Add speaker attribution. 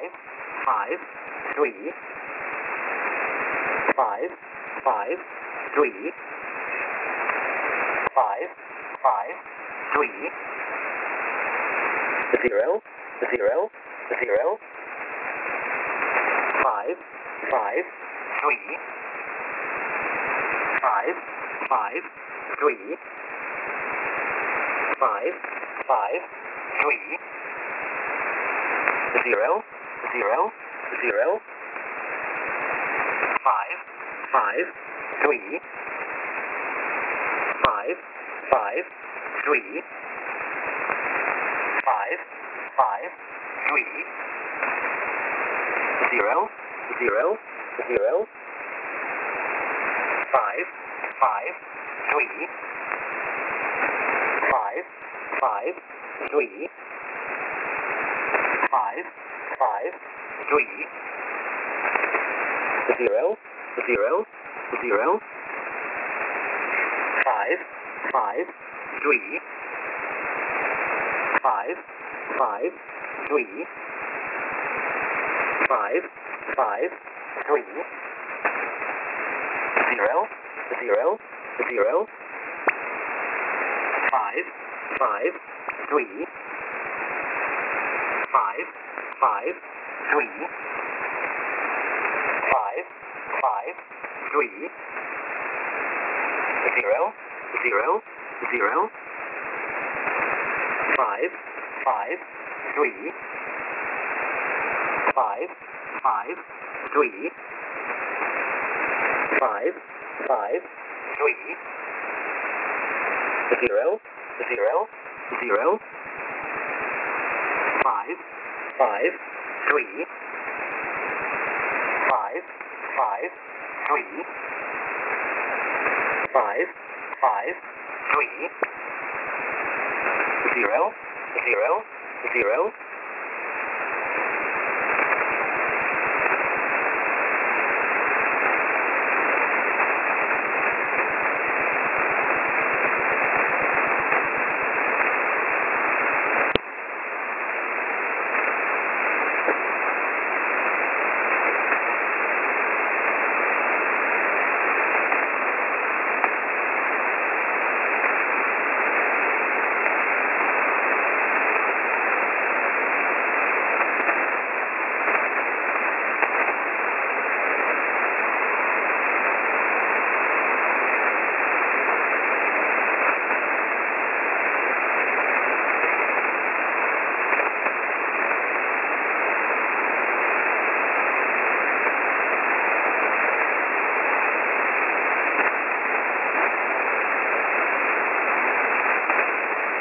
Speaker 1: 5, 5, 3, 5, 5, 3, 5, 5, 3, 0, 0, 0, 5, 5, 3, 5, 5, 3, 5, 5, 3, 0, 0, 0, 5, 5, 3, 5, 5, 3, 5, 5, 3, 0, 0, 0, 5, 5, 3, 5, 5, 3, 5, 5, 3, 0, 0, 0, 5, 5, 3, 5, 5, 3, 5, 5, 3, 0, 0, 0, 5, 5, 3, 5, 5, 3, 5, 5, 3, 0, 0, 0, 5, 5, 3, 5, 5, 3, 5, 5, 3, 0, 0, 0, 5, 5, 3, 5, 5, 3, 5, 5, 3, 0, 0, 0,